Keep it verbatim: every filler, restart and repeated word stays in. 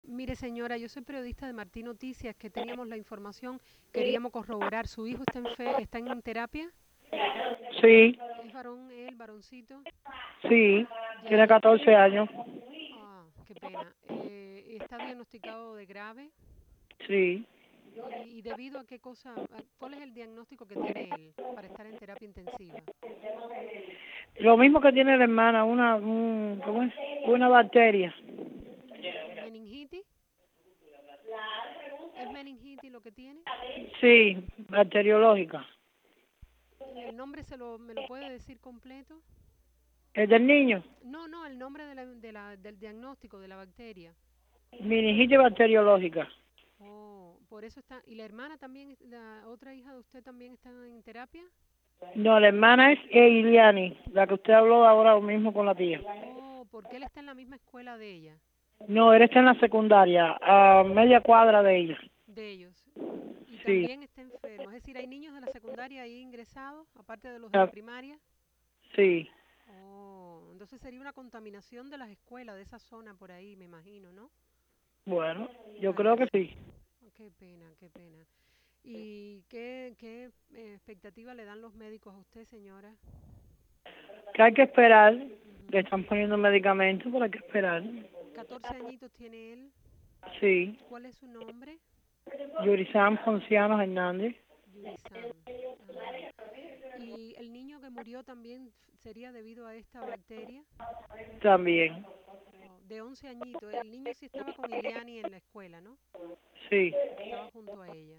Mire, señora, yo soy periodista de Martín Noticias, que teníamos la información, queríamos corroborar. ¿Su hijo está en fe, está en terapia? Sí, ¿Es varón él, varoncito? sí, Ya, tiene y, catorce años. ah, qué pena. Eh, ¿está diagnosticado de grave? Sí. ¿Y, y debido a qué cosa, a- cuál es el diagnóstico que tiene él para estar en terapia intensiva? Lo mismo que tiene la hermana, una, un, ¿cómo es? Una bacteria. Mm, ¿Meningitis? ¿Es meningitis lo que tiene? Sí, bacteriológica. ¿El nombre se lo, me lo puede decir completo? ¿Es del niño? No, no, el nombre de la, de la, del diagnóstico de la bacteria. Meningitis bacteriológica. Oh, por eso está. ¿Y la hermana también, la otra hija de usted también está en terapia? No, la hermana es Eiliani, la que usted habló ahora mismo con la tía. Oh, porque él está en la misma escuela de ella, No, él está en la secundaria, a media cuadra de ella. de ellos. Y Sí, también está enfermo. Es decir, hay niños de la secundaria ahí ingresados, aparte de los de la ah, primaria. sí. Oh, entonces sería una contaminación de las escuelas, de esa zona por ahí, me imagino, ¿no? Bueno, yo creo que Parece. sí. Oh, qué pena, qué pena. ¿Y qué, qué eh, expectativa le dan los médicos a usted, señora? Que hay que esperar, le Ujú. están poniendo medicamentos, pero hay que esperar. catorce añitos tiene él. Sí, ¿Cuál es su nombre? Yurisam Ponciano Hernández. Yurisam. Ah. ¿Y el niño que murió también sería debido a esta bacteria? También, Oh, de once añitos. El niño sí estaba con Iliani en la escuela, ¿no? sí. Estaba junto a ella.